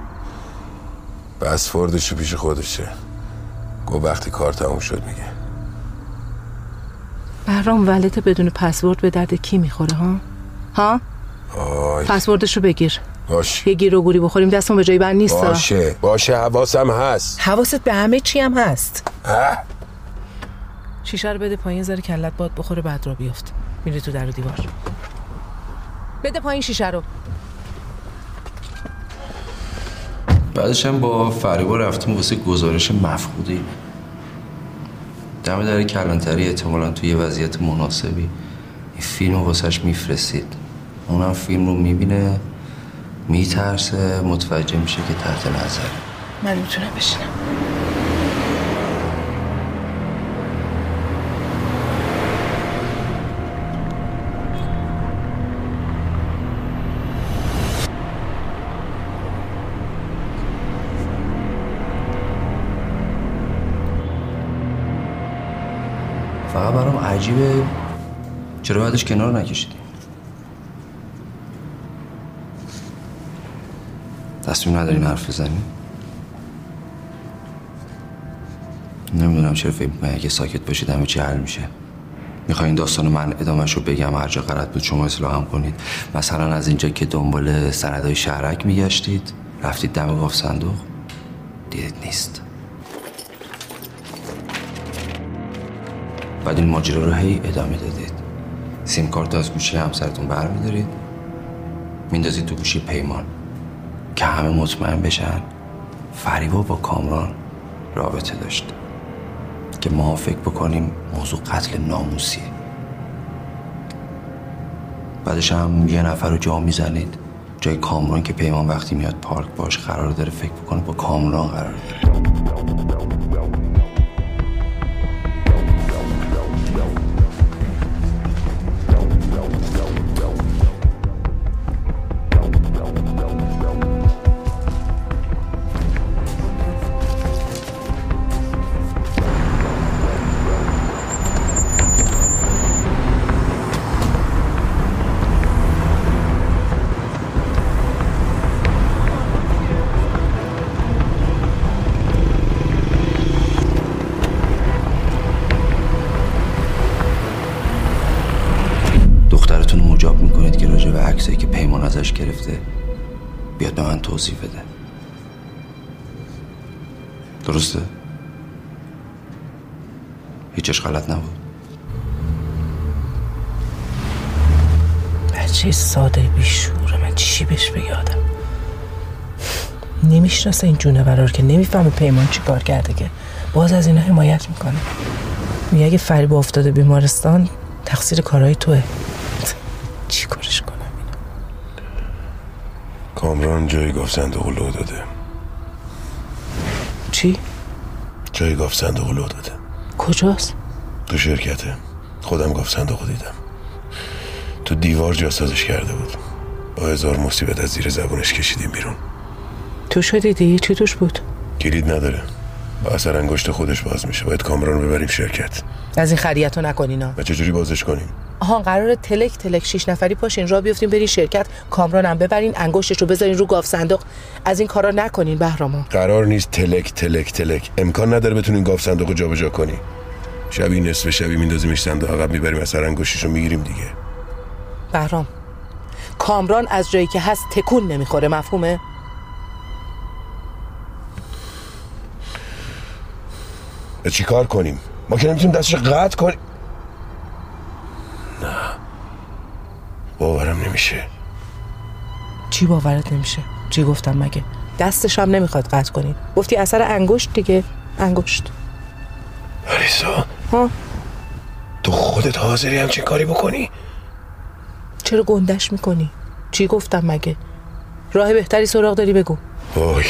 [SPEAKER 2] پسوردشو پیش خودشه. گفت وقتی کار تموم شد میگه.
[SPEAKER 5] بهرام ولت بدون پسورد به درد کی میخوره ها؟ ها؟
[SPEAKER 2] آی.
[SPEAKER 5] پسوردشو بگیر.
[SPEAKER 2] باش.
[SPEAKER 5] یه گیر و گوری بخوریم دستم به جایی بند نیست.
[SPEAKER 2] باشه باشه حواسم هست.
[SPEAKER 5] حواست به همه چی هم هست.
[SPEAKER 2] اه.
[SPEAKER 5] شیشه رو بده پایین ذره کلت باد بخوره بعد را بیفت. میره تو در و دیوار. بده پایین شیشه رو.
[SPEAKER 1] بعدش هم با فریبا رفتیم واسه گزارش مفقودی. دم در کلانتری احتمالاً توی یه وضعیت مناسبی این فیلم رو واسهش میفرستید. اونم فیلم رو میبینه میترسه متوجه میشه که تحت نظره.
[SPEAKER 5] من میتونم بشینم.
[SPEAKER 1] فقط برام عجیبه چرا بعدش کنار نکشیدی؟ تصمیم ندارین حرف بزنی؟ نمیدونم چرا فکر میکنی اگه ساکت باشید همه چی حل میشه. میخواین داستان من ادامهش رو بگم هر جا غلط بود شما اصلاح هم کنید. مثلا از اینجا که دنبال سندهای شهرک میگشتید رفتید دم گاف صندوق دیدید نیست. بعد این ماجرا رو هی ادامه دادید. سیم کارت از گوشی همسرتون برمیدارید میندازید تو گوشی پیمان که همه مطمئن بشن فریبا با کامران رابطه داشته که ما فکر بکنیم موضوع قتل ناموسیه. بعدش هم یه نفر رو جا میزنید جای کامران که پیمان وقتی میاد پارک باش قرار داره فکر بکنه با کامران قرار داره. دخترتون رو مجاب میکنید که راجع به عکسایی که پیمان ازش گرفته بیاد به من توضیح بده. درسته؟ هیچش غلط نبود.
[SPEAKER 5] بچه ساده بیشوره من چی بهش بگادم؟ نمیشناسه این جونورا رو که نمیفهمه پیمان چی کار کرده که باز از اینا حمایت میکنه. میگه اگه فریبا افتاده بیمارستان تقصیر کارهای توه. چی کارش کنم اینو؟
[SPEAKER 2] کامران جای گاف صندوق لو داده.
[SPEAKER 5] چی؟
[SPEAKER 2] جای گاف صندوق لو داده.
[SPEAKER 5] کجاست؟
[SPEAKER 2] تو شرکته. خودم گاف صندوق دیدم. تو دیوار جاسازش کرده بود. با هزار مصیبت از زیر زبونش کشیدیم بیرون.
[SPEAKER 5] تو شو دیدی؟ چی توش بود؟
[SPEAKER 2] کلید نداره. با اثر انگشت خودش باز میشه. باید کامران رو ببریم شرکت.
[SPEAKER 5] از این خریتو نکنینا.
[SPEAKER 2] و چجوری بازش کنیم؟
[SPEAKER 5] آها قراره تلک تلک شیش نفری پاشین راه بیفتیم برین شرکت کامران هم ببرین انگشتشو بذارین رو گاف صندوق. از این کارا نکنین بهراما.
[SPEAKER 2] قرار نیست تلک تلک تلک. امکان نداره بتونین گاف صندوقو جابجا کنی. شبی نصف شبی میندازیمش صندوق عقب میبریم اثر انگشتشو میگیریم دیگه.
[SPEAKER 5] بهرام کامران از جایی که هست تکون نمیخوره مفهومه؟
[SPEAKER 2] به چی کار کنیم؟ ما که نمیتونیم دستش قطع کنیم. نه باورم نمیشه.
[SPEAKER 5] چی باورت نمیشه؟ چی گفتم مگه؟ دستش هم نمیخواد قطع کنیم. گفتی اثر انگشت دیگه. انگشت
[SPEAKER 2] پریسا
[SPEAKER 5] ها؟
[SPEAKER 2] تو خودت حاضری همچین کاری بکنی؟
[SPEAKER 5] چرا گندش میکنی؟ چی گفتم مگه؟ راه بهتری سراغ داری بگو.
[SPEAKER 2] وای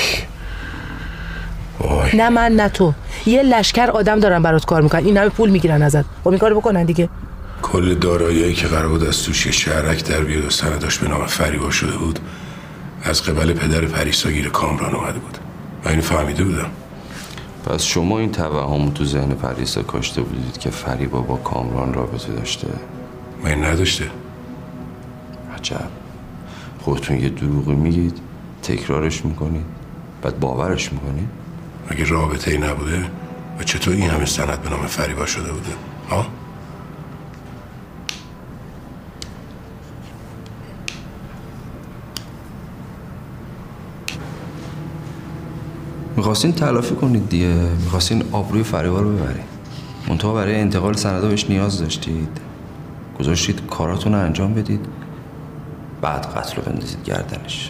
[SPEAKER 2] وای
[SPEAKER 5] نه من نه تو. یه لشکر آدم دارن برات کار میکنن این همه پول میگیرن ازت. خب این کارو بکنن دیگه.
[SPEAKER 2] کل دارایی‌ای که قرار بود از توش یه شهرک در بیاد و سنداش به نام فریبا شده بود از قبل پدر پریسا گیر کامران اومده بود. من اینو فهمیده بودم.
[SPEAKER 1] پس شما این توهم تو ذهن پریسا کاشته بودید که فریبا با کامران رابطه داشته؟
[SPEAKER 2] من نداشته.
[SPEAKER 1] عجب. خودتون یه دروغی میگید تکرارش میکنید بعد باورش میکنید؟
[SPEAKER 2] اگه رابطه ای نبوده و چطور این همه سند به نام فریبا شده بوده؟ ها؟
[SPEAKER 1] میخواستین تلافی کنید دیگه. میخواستین آبروی فریبا رو ببرید. منتها برای انتقال سندا بهش نیاز داشتید. گذاشتید کاراتون رو انجام بدید بعد قتل رو بندازید گردنش.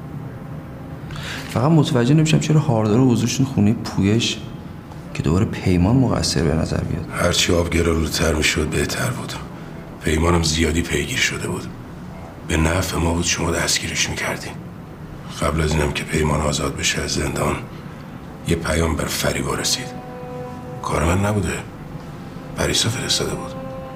[SPEAKER 1] فقط متوجه نمیشم چرا هاردار حضورشون خونه پویش که دوباره پیمان مقصر به نظر بیاد.
[SPEAKER 2] هرچی آب گرالودتر میشد بهتر بود. پیمانم زیادی پیگیر شده بود. به نفع ما بود شما دستگیرش میکردین. قبل از اینم که پیمان آزاد بشه از زندان یه پیام بر فریبا رسید. کار من نبوده. پریسا فرستاده بود.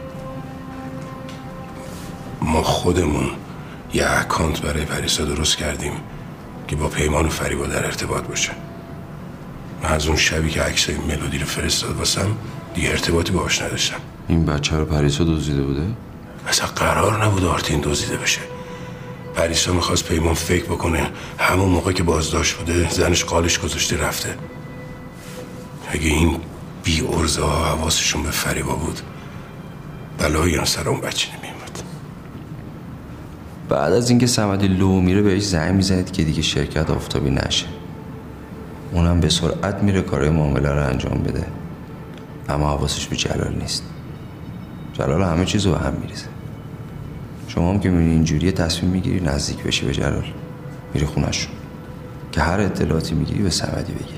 [SPEAKER 2] ما خودمون یه اکانت برای پریسا درست کردیم که با پیمان و فریبا در ارتباط باشه. من از اون شبی که عکسای ملودی رو فرستاد واسم دیگه ارتباطی باهاش نداشتم.
[SPEAKER 1] این بچه رو پریسا دزدیده بوده؟
[SPEAKER 2] اصلا قرار نبود آرتین دزدیده بشه. پریسا میخواست پیمان فکر بکنه همون موقع که بازداشت بوده زنش قالش گذاشته رفته. اگه این بی ارزه ها حواسشون به فریبا بود بلایی هم سر اون بچه نمیومد.
[SPEAKER 1] بعد از اینکه صمدی لو میره بهش زنگ میزنید که دیگه شرکت آفتابی نشه. اونم به سرعت میره کارهای معامله رو انجام بده، اما حواسش به جلال نیست. جلال همه چیز رو به هم میریزه. شما هم که میبینی اینجوریه تصمیم میگیری نزدیک بشی به جلال، میری خونه‌شون که هر اطلاعاتی میگیری به صمدی بگی.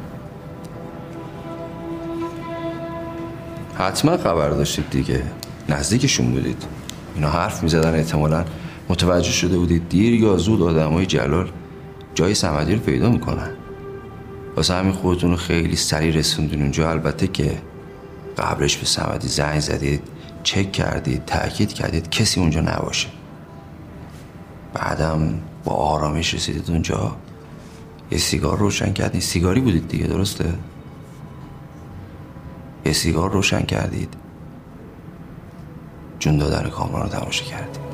[SPEAKER 1] حتما خبر داشتید دیگه، نزدیکشون بودید. اینا حرف میزدن، احتمالاً متوجه شده بودید دیر یا زود آدمای جلال جای صمدی رو پیدا میکنن. واسه همین خودتون رو خیلی سریع رسوندین اونجا. البته که قبلش به صمدی زنگ زدید، چک کردید، تأکید کردید کسی اونجا نباشه. بعدم با آرامش رسیدید اونجا، یه سیگار روشن کردید. سیگاری بودید دیگه، درسته؟ یه سیگار روشن کردید، جون دادن کامران رو تماشا کردید.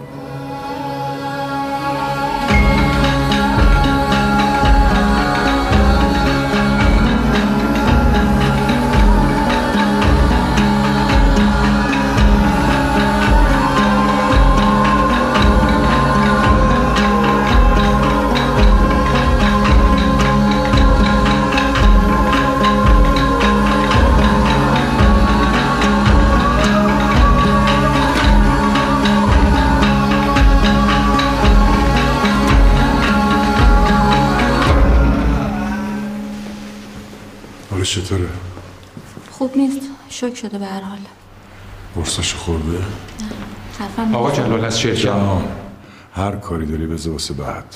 [SPEAKER 14] چطوره؟
[SPEAKER 17] خوب نیست، شوک شده به هر حال.
[SPEAKER 14] برساشو خورده؟
[SPEAKER 17] نه حرفم
[SPEAKER 14] آقا جلال از شرکت هر کاری داری بذار واسه بعد.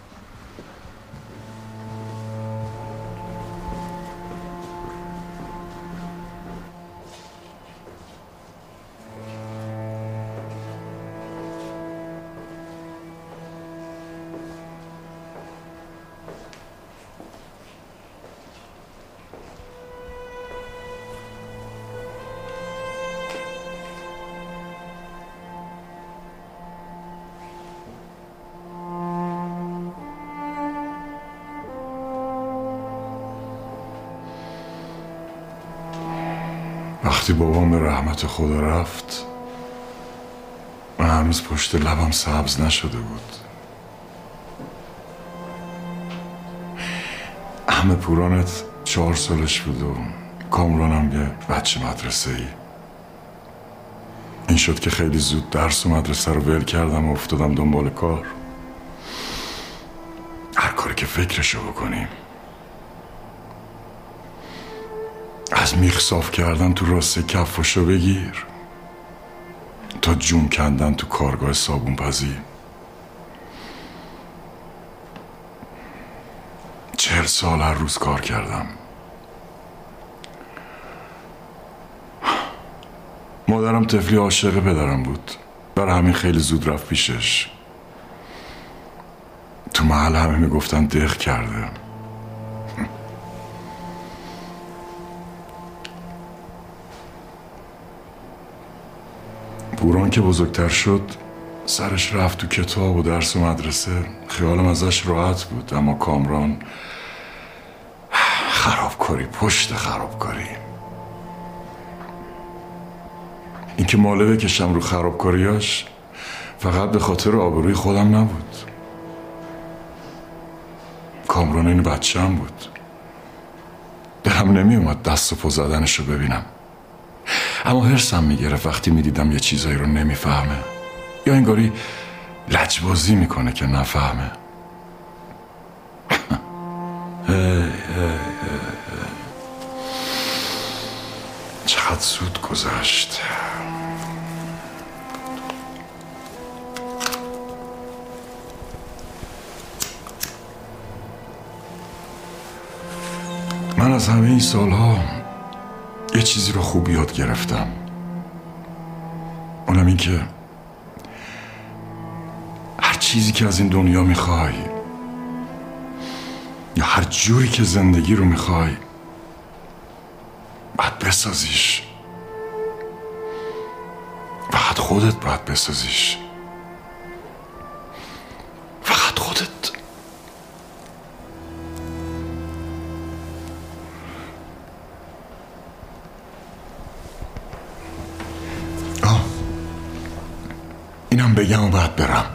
[SPEAKER 14] وقتی بابام به رحمت خدا رفت من هنوز پشت لبم سبز نشده بود. همه پورانت چهار سالش بود و کامرانم یه بچه مدرسه ای. این شد که خیلی زود درس و مدرسه رو ول کردم و افتادم دنبال کار. هر کاری که فکرشو بکنیم، از میخ صاف کردن تو راسته کفاشو بگیر تا جون کندن تو کارگاه صابون پزی. چهل سال هر روز کار کردم. مادرم طفلی عاشق پدرم بود، برای همین خیلی زود رفت پیشش. تو محل همه میگفتن دق کرده. پوران که بزرگتر شد سرش رفت تو کتاب و درس و مدرسه، خیالم ازش راحت بود. اما کامران خرابکاری پشت خرابکاری. اینکه ماله بکشم رو خرابکاریاش فقط به خاطر آبروی خودم نبود. کامران این بچه هم بود. دلم نمی اومد دست و پا زدنش رو ببینم، اما حرصم میگرفت وقتی میدیدم یه چیزایی رو نمیفهمه یا انگاری لجبازی میکنه که نفهمه. هی هی هی هی. چقدر زود گذشت. من از همه این سالها یه چیزی رو خوب یاد گرفتم، اونم این که هر چیزی که از این دنیا میخوای یا هر جوری که زندگی رو میخوای باید بسازیش. خودت باید بسازیش. فقط خودت. آه اینم بگم و باید برم.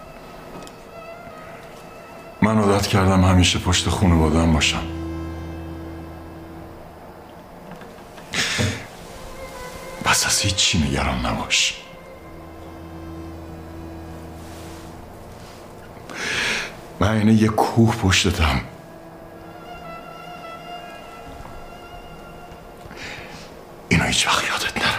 [SPEAKER 14] من عادت کردم همیشه پشت خانواده‌ام باشم. بس از هیچی نگران نباش. من اینه یه کوه پشتتم. اینو هیچ وقت یادت نره.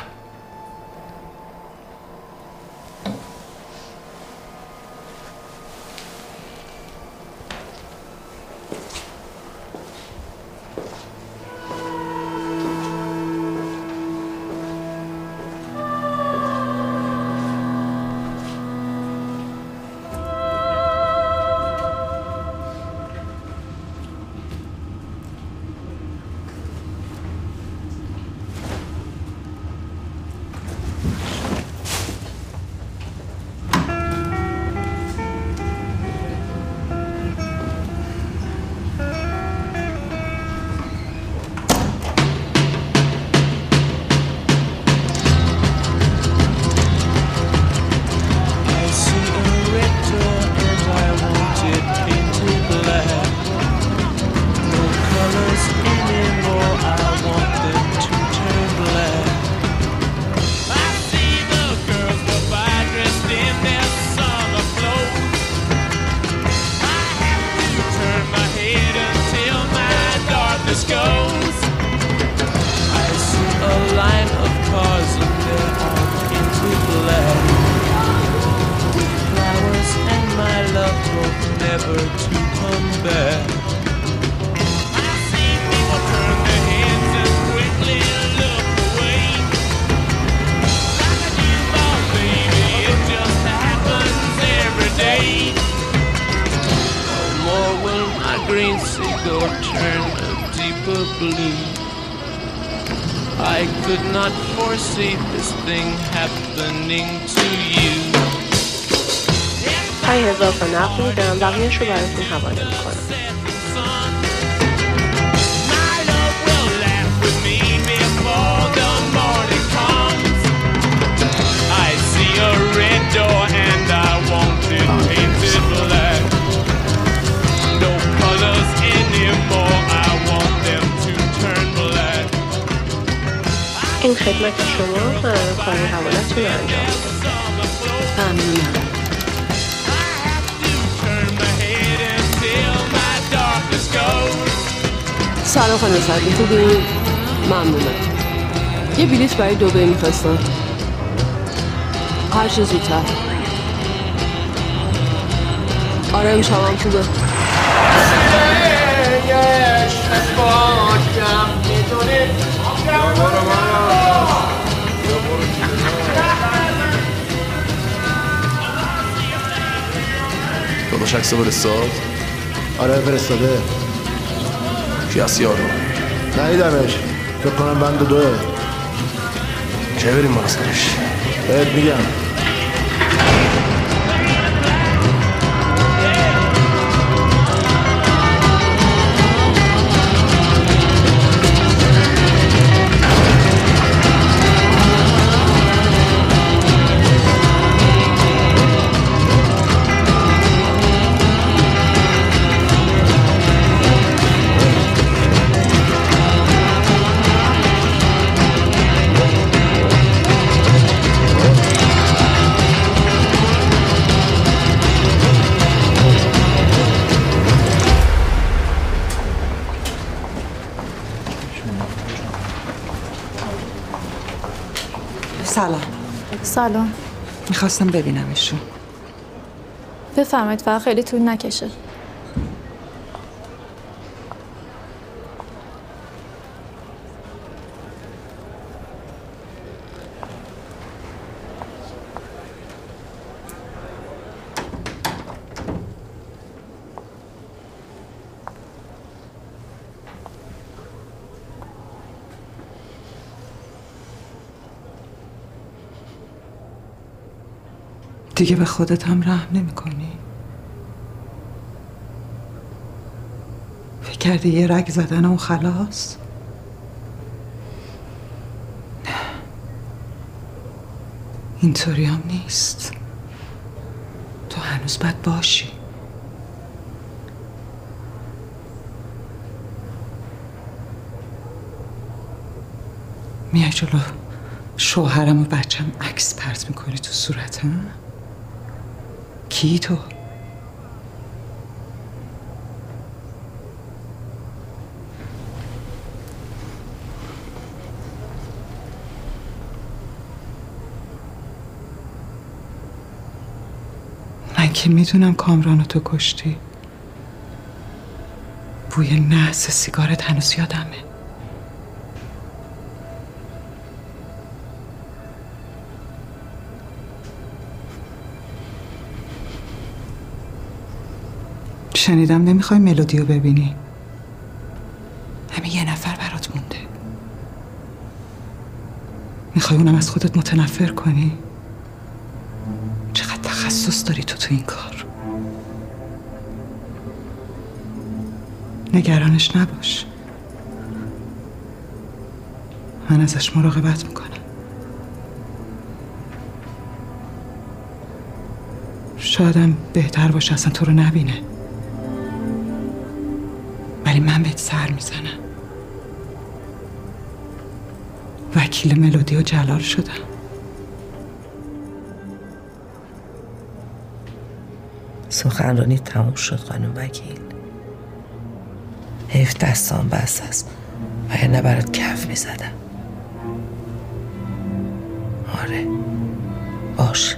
[SPEAKER 18] بقیه‌اش رو براتون حواله میکنم. این خدمت شما، من کار حوالتون رو انجام میدم. ممنونم.
[SPEAKER 19] سلام خانم سعدی، خوبین؟ ممنونم. یه بلیط برای دبی میخواستم. هر چه زودتر. آره امشب هم خوبه.
[SPEAKER 3] داداش عکس فرستاد؟
[SPEAKER 20] آره فرستاده.
[SPEAKER 3] کی هست یارو؟
[SPEAKER 20] ندیدمش، فکر کنم بند دوه.
[SPEAKER 3] چه بریم بالا سرش؟
[SPEAKER 20] بهت میگم.
[SPEAKER 6] سلام.
[SPEAKER 17] سلام.
[SPEAKER 6] میخواستم ببینمشون.
[SPEAKER 17] بفرمایید، فقط خیلی طول نکشه.
[SPEAKER 6] دیگه به خودت هم رحم نمی کنی؟ فکر کردی یه رگ زدن و خلاص؟ نه، اینطوری هم نیست. تو هنوز باید باشی. میای جلو شوهرم و بچم عکس پرت میکنی تو صورتم؟ کی تو؟ من که میدونم کامرانو تو کشتی. بوی نحس سیگارت هنوز یادمه. شنیدم نمیخوای ملودیو ببینی. همین یه نفر برات مونده. میخوای اونم از خودت متنفر کنی؟ چقدر تخصص داری تو تو این کار. نگرانش نباش. من ازش مراقبت میکنم. شایدم بهتر باشه اصلا تو رو نبینه. ولی من بهت سر میزنم. وکیل ملودی و جلال شدم.
[SPEAKER 21] سخنرانی تموم شد خانم وکیل. حیف دستان بس است وگرنه برات کف میزدم. آره باش،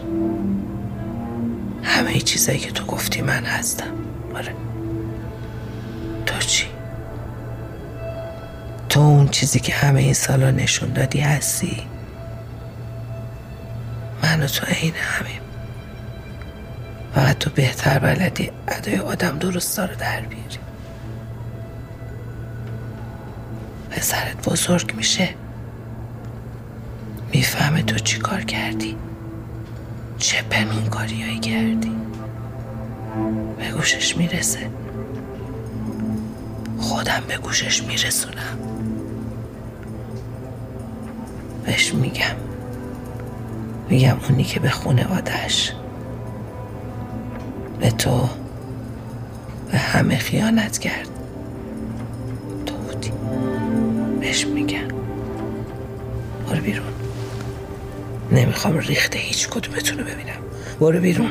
[SPEAKER 21] همه چیزایی که تو گفتی من هستم. آره تو چی؟ تو اون چیزی که همه این سالا نشون دادی هستی. من و تو عین همیم، فقط تو بهتر بلدی ادای آدم درستا رو در بیاری. پسرت بزرگ میشه میفهمه تو چی کار کردی، چه پنهون کاریایی کردی. به گوشش میرسه، خودم به گوشش میرسونم. بهش میگم میگم اونی که به خانواده‌اش، به تو، به همه خیانت کرد تو بودی. بهش میگم برو بیرون. نمیخوام ریخته هیچ کدومتونو ببینم. برو بیرون.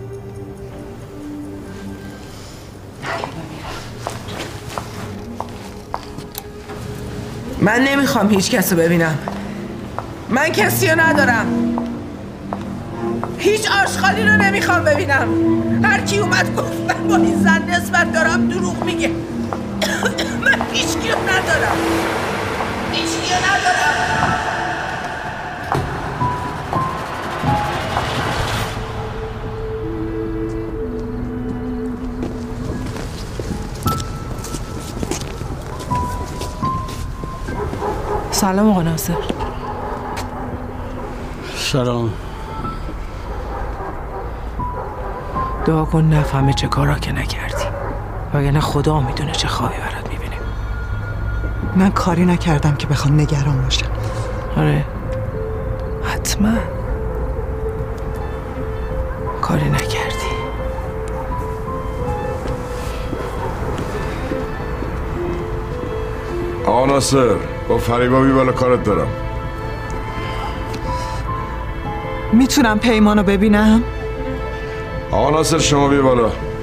[SPEAKER 21] من نمیخوام هیچ کسو ببینم. من کسی رو ندارم. هیچ آشغالی رو نمیخوام ببینم. هر کی اومد گفت من با این زن نسبت دارم دروغ میگه. من هیچ کیو ندارم. هیچ کیو ندارم.
[SPEAKER 5] سلام آقا ناصر.
[SPEAKER 7] سلام.
[SPEAKER 5] دعا کن نفهمه چه کارا که نکردی، وگرنه خدا میدونه چه خوابی برات میبینه.
[SPEAKER 6] من کاری نکردم که بخوام نگران باشم.
[SPEAKER 5] آره حتما کاری نکردی.
[SPEAKER 2] آقا ناصر با فریبا بی بالا کارت دارم.
[SPEAKER 6] میتونم پیمانو ببینم؟
[SPEAKER 2] آقا ناصر شما بی بالا.